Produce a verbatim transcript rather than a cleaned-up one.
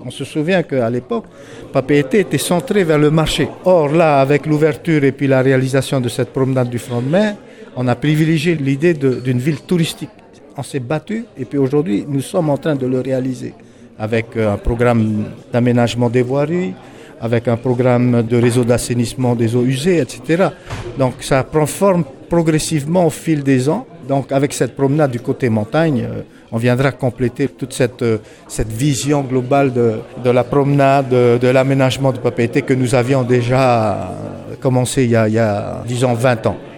On se souvient qu'à l'époque, Papeete était centré vers le marché. Or là, avec l'ouverture et puis la réalisation de cette promenade du front de mer, on a privilégié l'idée de, d'une ville touristique. On s'est battu et puis aujourd'hui, nous sommes en train de le réaliser avec un programme d'aménagement des voiries, avec un programme de réseau d'assainissement des eaux usées, et cetera. Donc ça prend forme progressivement au fil des ans. Donc avec cette promenade du côté montagne, euh, on viendra compléter toute cette, euh, cette vision globale de, de la promenade, de, de l'aménagement de Papeete que nous avions déjà commencé il y a, il y a disons, vingt ans.